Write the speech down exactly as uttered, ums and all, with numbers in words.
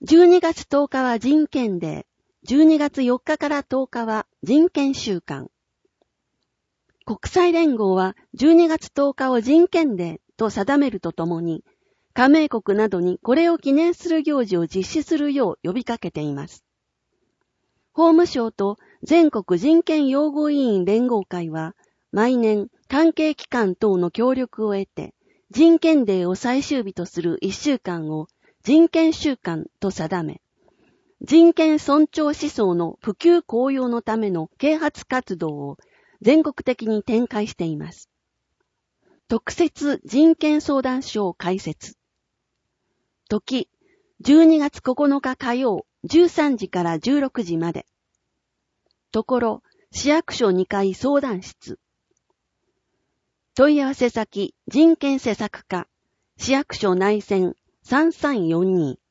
じゅうにがつとおかは人権デー、じゅうにがつよっかからとおかは人権週間。国際連合はじゅうにがつとおかを人権デーと定めるとともに、加盟国などにこれを記念する行事を実施するよう呼びかけています。法務省と全国人権擁護委員連合会は、毎年関係機関等の協力を得て、人権デーを最終日とするいっしゅうかんを人権週間と定め、人権尊重思想の普及公用のための啓発活動を全国的に展開しています。特設人権相談所を開設。時、じゅうにがつここのか火曜じゅうさんじからじゅうろくじまで。ところ、市役所にかい相談室。問い合わせ先、人権施策課、市役所内線さんさんよんに。